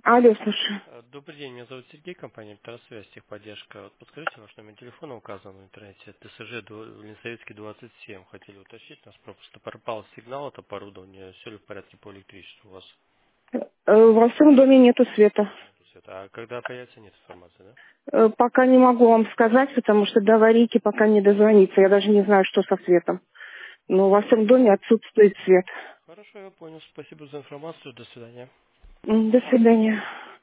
Алло, слушаю. Добрый день, меня зовут Сергей, компания «Электросвязь», техподдержка. Вот подскажите, ваш номер телефона указан в интернете, ТСЖ Ленсоветский 27. Хотели уточнить, у нас просто пропал сигнал от оборудования, все ли в порядке по электричеству у вас? Во всем доме нету света. Нету света. А когда появится, нет информации, да? Пока не могу вам сказать, потому что до аварийки пока не дозвониться. Я даже не знаю, что со светом. Но во всем доме отсутствует свет. Хорошо, я понял. Спасибо за информацию. До свидания. До свидания.